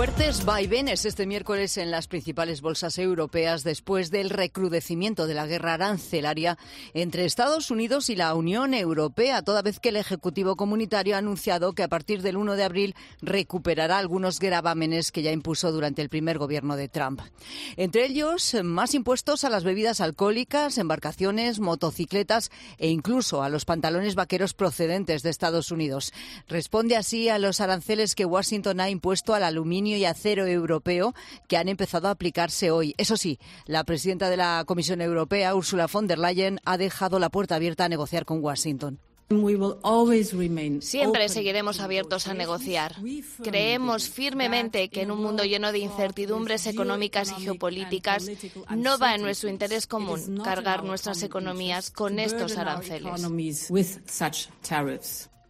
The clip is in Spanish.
Fuertes vaivenes este miércoles en las principales bolsas europeas después del recrudecimiento de la guerra arancelaria entre Estados Unidos y la Unión Europea, toda vez que el Ejecutivo Comunitario ha anunciado que a partir del 1 de abril recuperará algunos gravámenes que ya impuso durante el primer gobierno de Trump. Entre ellos, más impuestos a las bebidas alcohólicas, embarcaciones, motocicletas e incluso a los pantalones vaqueros procedentes de Estados Unidos. Responde así a los aranceles que Washington ha impuesto al aluminio y acero europeo, que han empezado a aplicarse hoy. Eso sí, la presidenta de la Comisión Europea, Ursula von der Leyen, ha dejado la puerta abierta a negociar con Washington. Siempre seguiremos abiertos a negociar. Creemos firmemente que en un mundo lleno de incertidumbres económicas y geopolíticas no va en nuestro interés común cargar nuestras economías con estos aranceles.